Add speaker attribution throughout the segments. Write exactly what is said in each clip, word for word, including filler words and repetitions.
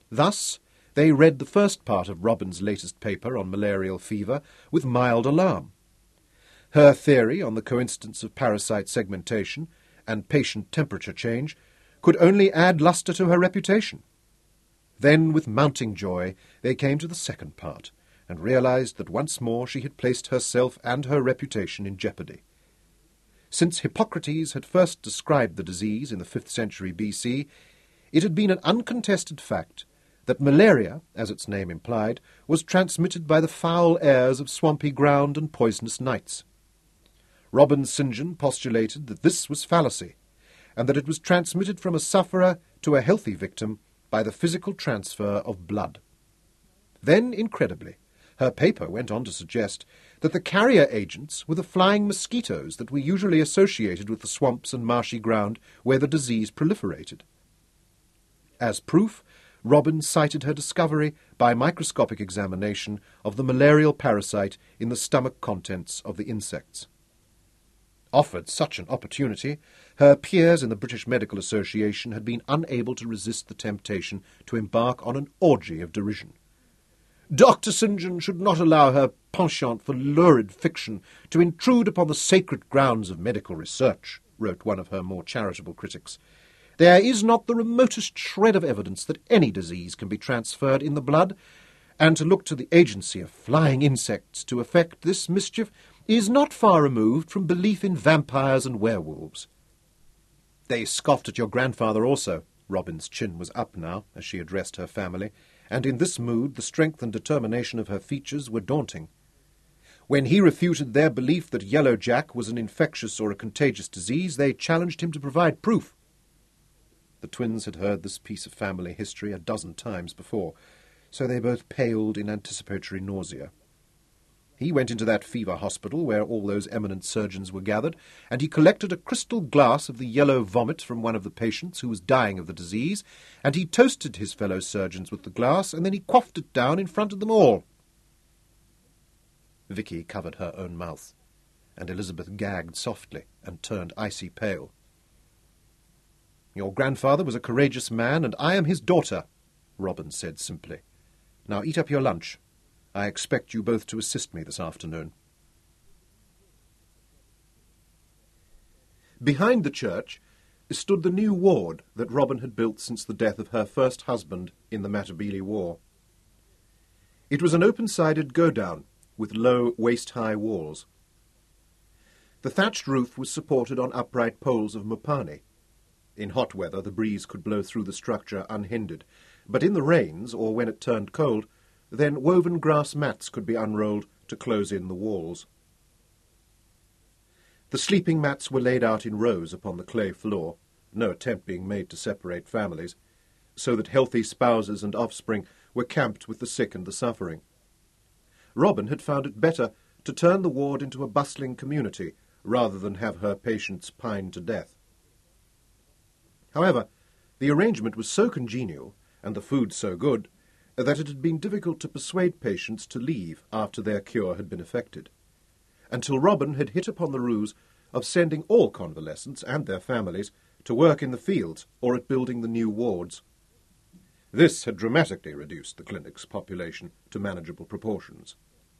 Speaker 1: Thus, they read the first part of Robin's latest paper on malarial fever with mild alarm. Her theory on the coincidence of parasite segmentation and patient temperature change could only add lustre to her reputation. Then, with mounting joy, they came to the second part, and realized that once more she had placed herself and her reputation in jeopardy. Since Hippocrates had first described the disease in the fifth century B C, it had been an uncontested fact that malaria, as its name implied, was transmitted by the foul airs of swampy ground and poisonous nights. Robin St John postulated that this was fallacy, and that it was transmitted from a sufferer to a healthy victim by the physical transfer of blood. Then, incredibly, her paper went on to suggest that the carrier agents were the flying mosquitoes that were usually associated with the swamps and marshy ground where the disease proliferated. As proof, Robin cited her discovery by microscopic examination of the malarial parasite in the stomach contents of the insects. Offered such an opportunity, her peers in the British Medical Association had been unable to resist the temptation to embark on an orgy of derision. Doctor St John should not allow her penchant for lurid fiction to intrude upon the sacred grounds of medical research, wrote one of her more charitable critics. There is not the remotest shred of evidence that any disease can be transferred in the blood, and to look to the agency of flying insects to effect this mischief is not far removed from belief in vampires and werewolves. They scoffed at your grandfather also. Robin's chin was up now, as she addressed her family, and in this mood the strength and determination of her features were daunting. When he refuted their belief that Yellow Jack was an infectious or a contagious disease, they challenged him to provide proof. The twins had heard this piece of family history a dozen times before, so they both paled in anticipatory nausea. He went into that fever hospital where all those eminent surgeons were gathered, and he collected a crystal glass of the yellow vomit from one of the patients who was dying of the disease, and he toasted his fellow surgeons with the glass, and then he quaffed it down in front of them all. Vicky covered her own mouth, and Elizabeth gagged softly and turned icy pale. Your grandfather was a courageous man, and I am his daughter, Robin said simply. Now eat up your lunch. I expect you both to assist me this afternoon. Behind the church stood the new ward that Robin had built since the death of her first husband in the Matabele War. It was an open-sided go-down with low, waist-high walls. The thatched roof was supported on upright poles of mopane. In hot weather the breeze could blow through the structure unhindered, but in the rains, or when it turned cold, then woven grass mats could be unrolled to close in the walls. The sleeping mats were laid out in rows upon the clay floor, no attempt being made to separate families, so that healthy spouses and offspring were camped with the sick and the suffering. Robin had found it better to turn the ward into a bustling community rather than have her patients pine to death. However, the arrangement was so congenial, and the food so good, that it had been difficult to persuade patients to leave after their cure had been effected, until Robin had hit upon the ruse of sending all convalescents and their families to work in the fields or at building the new wards. This had dramatically reduced the clinic's population to manageable proportions.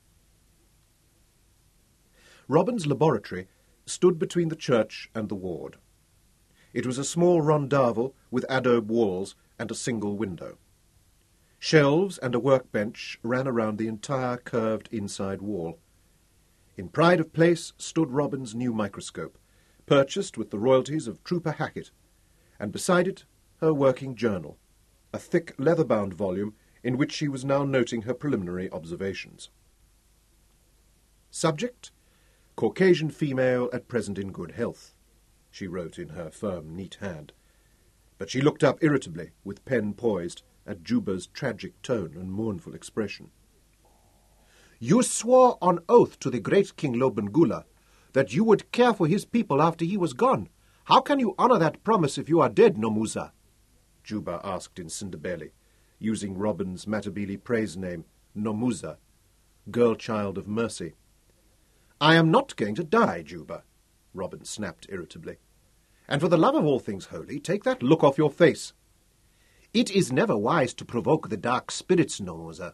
Speaker 1: Robin's laboratory stood between the church and the ward. It was a small rondavel with adobe walls and a single window. Shelves and a workbench ran around the entire curved inside wall. In pride of place stood Robin's new microscope, purchased with the royalties of Trooper Hackett, and beside it her working journal, a thick leather-bound volume in which she was now noting her preliminary observations. Subject: Caucasian female at present in good health, she wrote in her firm, neat hand. But she looked up irritably, with pen poised, at Juba's tragic tone and mournful expression. You swore on oath to the great King Lobengula that you would care for his people after he was gone. How can you honour that promise if you are dead, Nomusa? Juba asked in Sindebele, using Robin's Matabele praise name, Nomusa, girl-child of mercy. I am not going to die, Juba, Robin snapped irritably. And for the love of all things holy, take that look off your face. It is never wise to provoke the dark spirits, Nomusa.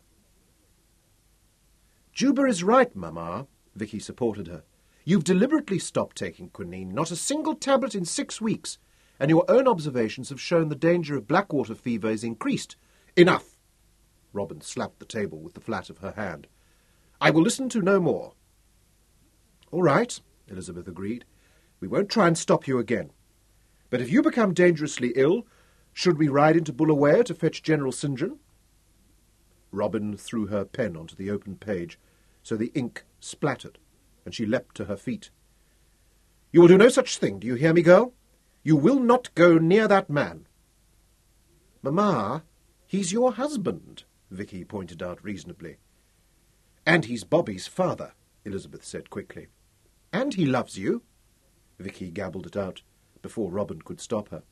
Speaker 1: Juba is right, Mamma. Vicky supported her. You've deliberately stopped taking quinine, not a single tablet in six weeks, and your own observations have shown the danger of blackwater fever is increased. Enough! Robin slapped the table with the flat of her hand. I will listen to no more. All right, Elizabeth agreed. We won't try and stop you again. But if you become dangerously ill, should we ride into Bulawayo to fetch General Saint John? Robin threw her pen onto the open page, so the ink splattered, and she leapt to her feet. You will do no such thing, do you hear me, girl? You will not go near that man. Mamma, he's your husband, Vicky pointed out reasonably. And he's Bobby's father, Elizabeth said quickly. And he loves you. Vicky gabbled it out before Robin could stop her.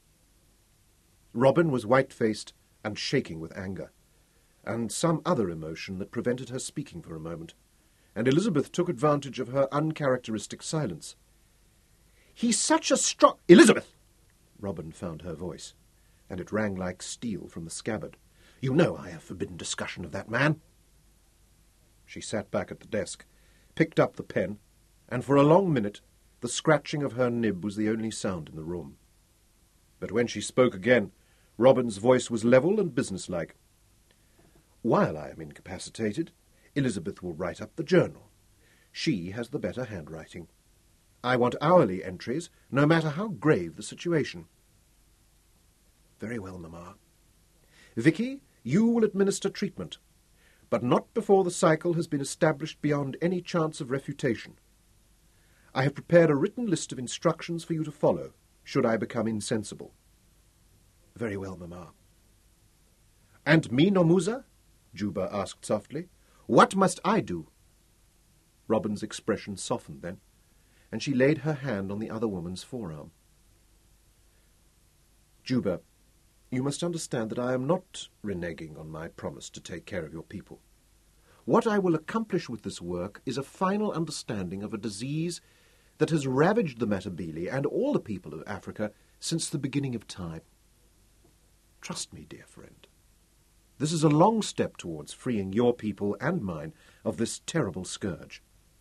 Speaker 1: Robin was white-faced and shaking with anger, and some other emotion that prevented her speaking for a moment, and Elizabeth took advantage of her uncharacteristic silence. He's such a strong... Elizabeth! Robin found her voice, and it rang like steel from the scabbard. You know I have forbidden discussion of that man. She sat back at the desk, picked up the pen, and for a long minute the scratching of her nib was the only sound in the room. But when she spoke again, Robin's voice was level and businesslike. While I am incapacitated, Elizabeth will write up the journal. She has the better handwriting. I want hourly entries, no matter how grave the situation. Very well, Mamma. Vicky, you will administer treatment, but not before the cycle has been established beyond any chance of refutation. I have prepared a written list of instructions for you to follow, should I become insensible. Very well, Mamma. And me, Nomusa? Juba asked softly. What must I do? Robin's expression softened then, and she laid her hand on the other woman's forearm. Juba, you must understand that I am not reneging on my promise to take care of your people. What I will accomplish with this work is a final understanding of a disease that has ravaged the Matabele and all the people of Africa since the beginning of time. Trust me, dear friend. This is a long step towards freeing your people and mine of this terrible scourge.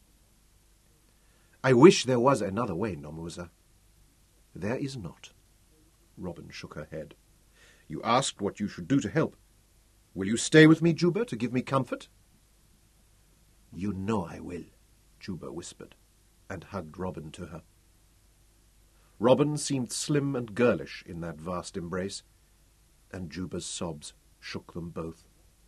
Speaker 1: I wish there was another way, Nomusa. There is not. Robin shook her head. You asked what you should do to help. Will you stay with me, Juba, to give me comfort? You know I will, Juba whispered, and hugged Robin to her. Robin seemed slim and girlish in that vast embrace, and Juba's sobs shook them both.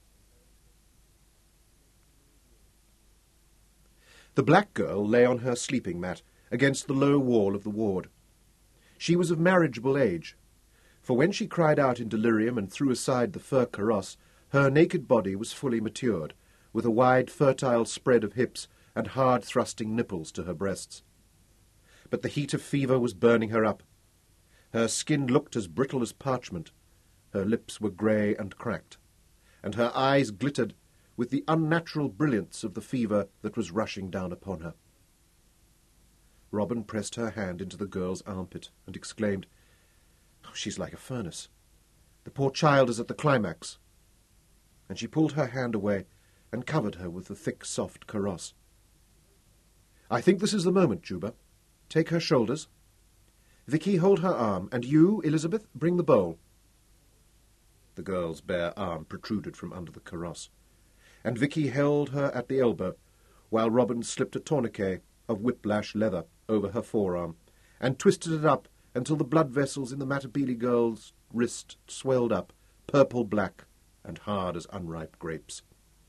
Speaker 1: The black girl lay on her sleeping mat against the low wall of the ward. She was of marriageable age, for when she cried out in delirium and threw aside the fur kaross, her naked body was fully matured, with a wide, fertile spread of hips and hard-thrusting nipples to her breasts. But the heat of fever was burning her up. Her skin looked as brittle as parchment. Her lips were grey and cracked, and her eyes glittered with the unnatural brilliance of the fever that was rushing down upon her. Robin pressed her hand into the girl's armpit and exclaimed, oh, she's like a furnace. The poor child is at the climax. And she pulled her hand away and covered her with the thick, soft kaross. I think this is the moment, Juba. Take her shoulders. Vicky, hold her arm, and you, Elizabeth, bring the bowl. The girl's bare arm protruded from under the kaross, and Vicky held her at the elbow, while Robin slipped a tourniquet of whiplash leather over her forearm, and twisted it up until the blood vessels in the Matabele girl's wrist swelled up, purple-black and hard as unripe grapes.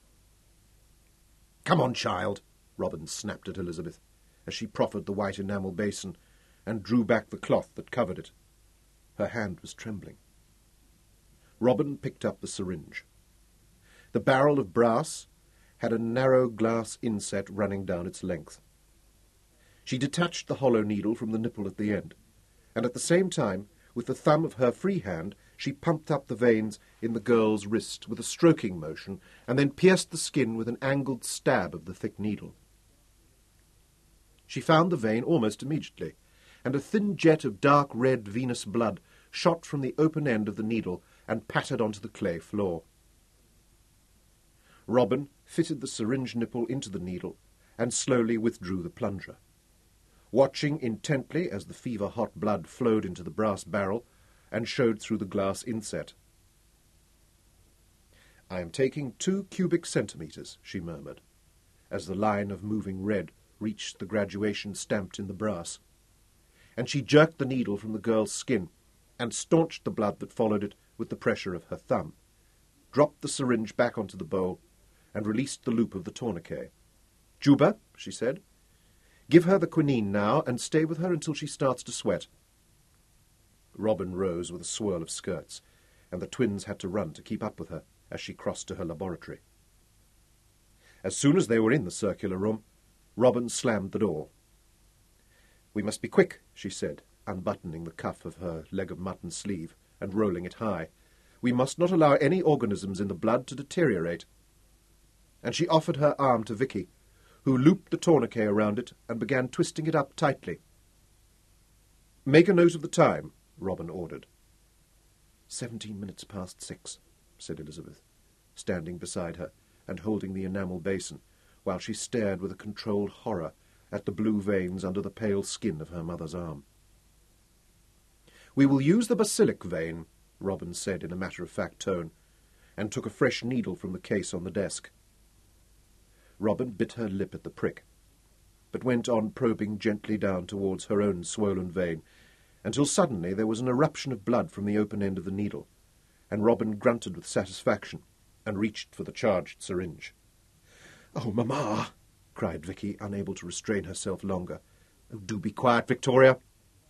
Speaker 1: Come on, child, Robin snapped at Elizabeth, as she proffered the white enamel basin and drew back the cloth that covered it. Her hand was trembling. Robin picked up the syringe. The barrel of brass had a narrow glass inset running down its length. She detached the hollow needle from the nipple at the end, and at the same time, with the thumb of her free hand, she pumped up the veins in the girl's wrist with a stroking motion, and then pierced the skin with an angled stab of the thick needle. She found the vein almost immediately, and a thin jet of dark red venous blood shot from the open end of the needle and pattered onto the clay floor. Robin fitted the syringe nipple into the needle and slowly withdrew the plunger. Watching intently as the fever-hot blood flowed into the brass barrel and showed through the glass inset. "I am taking two cubic centimetres," she murmured, as the line of moving red reached the graduation stamped in the brass. And she jerked the needle from the girl's skin and staunched the blood that followed it with the pressure of her thumb, dropped the syringe back onto the bowl, and released the loop of the tourniquet. "Juba," she said, "give her the quinine now, and stay with her until she starts to sweat." Robin rose with a swirl of skirts, and the twins had to run to keep up with her as she crossed to her laboratory. As soon as they were in the circular room, Robin slammed the door. "We must be quick," she said, unbuttoning the cuff of her leg-of-mutton sleeve and rolling it high. "We must not allow any organisms in the blood to deteriorate." And she offered her arm to Vicky, who looped the tourniquet around it and began twisting it up tightly. "Make a note of the time," Robin ordered. Seventeen minutes past six," said Elizabeth, standing beside her and holding the enamel basin, while she stared with a controlled horror at the blue veins under the pale skin of her mother's arm. "We will use the basilic vein," Robin said in a matter-of-fact tone, and took a fresh needle from the case on the desk. Robin bit her lip at the prick, but went on probing gently down towards her own swollen vein, until suddenly there was an eruption of blood from the open end of the needle, and Robin grunted with satisfaction and reached for the charged syringe. "Oh, Mamma!" cried Vicky, unable to restrain herself longer. "Oh, do be quiet, Victoria!"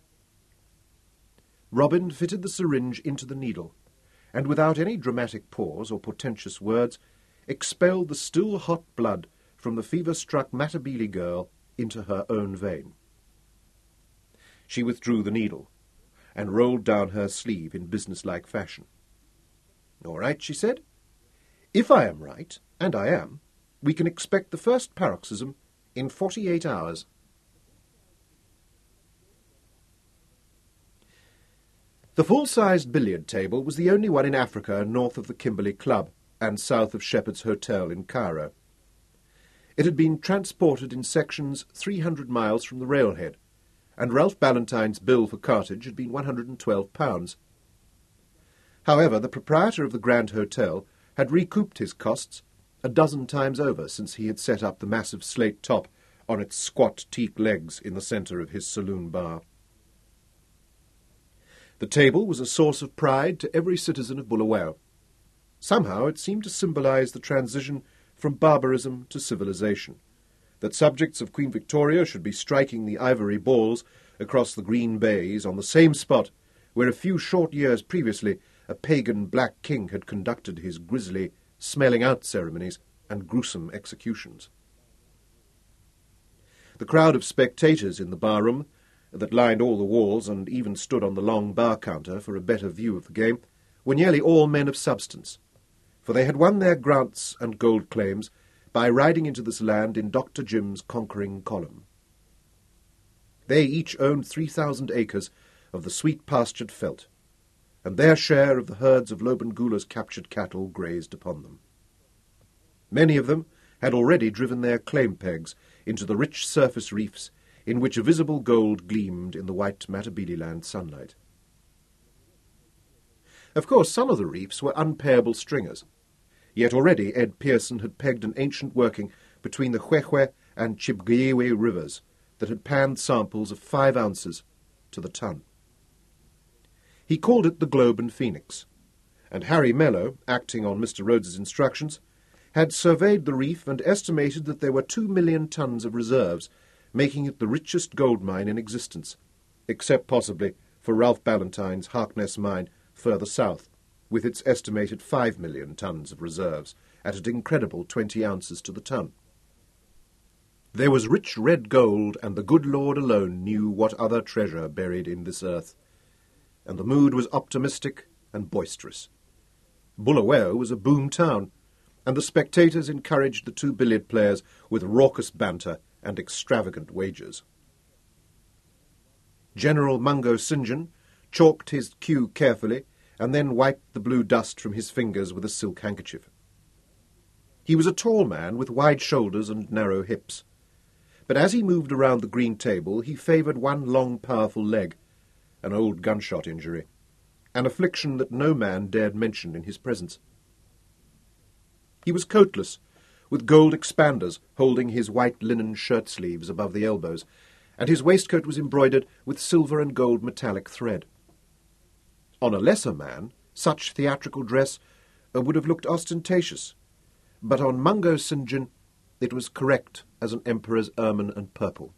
Speaker 1: Robin fitted the syringe into the needle, and without any dramatic pause or portentous words, expelled the still-hot blood from the fever-struck Matabele girl into her own vein. She withdrew the needle, and rolled down her sleeve in business-like fashion. "All right," she said. "If I am right, and I am, we can expect the first paroxysm in forty-eight hours." The full-sized billiard table was the only one in Africa north of the Kimberley Club and south of Shepherd's Hotel in Cairo. It had been transported in sections three hundred miles from the railhead, and Ralph Ballantyne's bill for cartage had been one hundred and twelve pounds. However, the proprietor of the Grand Hotel had recouped his costs a dozen times over since he had set up the massive slate top on its squat teak legs in the centre of his saloon bar. The table was a source of pride to every citizen of Bulawayo. Somehow it seemed to symbolize the transition from barbarism to civilization, that subjects of Queen Victoria should be striking the ivory balls across the green bays on the same spot where a few short years previously a pagan black king had conducted his grisly smelling-out ceremonies and gruesome executions. The crowd of spectators in the bar-room, that lined all the walls and even stood on the long bar counter for a better view of the game, were nearly all men of substance, for they had won their grants and gold claims by riding into this land in Doctor Jim's conquering column. They each owned three thousand acres of the sweet-pastured veldt, and their share of the herds of Lobengula's captured cattle grazed upon them. Many of them had already driven their claim pegs into the rich surface reefs in which a visible gold gleamed in the white Matabeleland sunlight. Of course, some of the reefs were unpayable stringers, yet already Ed Pearson had pegged an ancient working between the Hwehwe and Chibgiwe rivers that had panned samples of five ounces to the ton. He called it the Globe and Phoenix, and Harry Mello, acting on Mister Rhodes's instructions, had surveyed the reef and estimated that there were two million tons of reserves, making it the richest gold mine in existence, except possibly for Ralph Ballantyne's Harkness mine further south, with its estimated five million tons of reserves, at an incredible twenty ounces to the ton. There was rich red gold, and the good Lord alone knew what other treasure buried in this earth, and the mood was optimistic and boisterous. Bulawayo was a boom town, and the spectators encouraged the two billiard players with raucous banter and extravagant wagers. General Mungo St. John chalked his cue carefully and then wiped the blue dust from his fingers with a silk handkerchief. He was a tall man with wide shoulders and narrow hips, but as he moved around the green table he favoured one long, powerful leg, an old gunshot injury, an affliction that no man dared mention in his presence. He was coatless, with gold expanders holding his white linen shirt-sleeves above the elbows, and his waistcoat was embroidered with silver and gold metallic thread. On a lesser man, such theatrical dress uh, would have looked ostentatious, but on Mungo St. John it was correct as an emperor's ermine and purple.